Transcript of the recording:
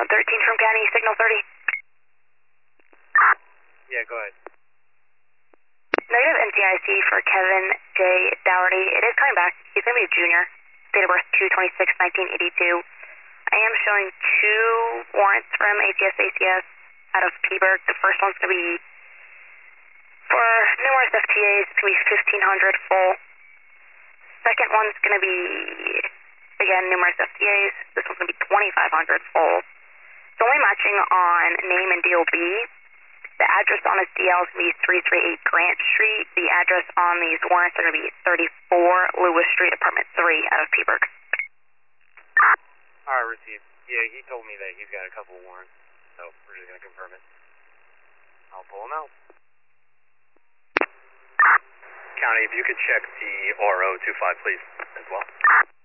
13 from County, signal 30. Yeah, go ahead. Negative NCIC for Kevin J. Dougherty. It is coming back. He's going to be a junior. Date of birth 2/26/1982. I am showing 2 warrants from ATS ACS out of Peaburg. The first one's going to be for numerous FTAs. It's going to be 1,500 full. Second one's going to be, again, numerous FTAs. This one's going to be 2,500 full. It's only matching on name and DOB. The address on his DL is going to be 338 Grant Street. The address on these warrants are going to be 34 Lewis Street, apartment 3 out of Peaburg. Alright, received. Yeah, he told me that he's got a couple warrants, so we're just going to confirm it. I'll pull him out. County, if you could check the RO 25, please, as well.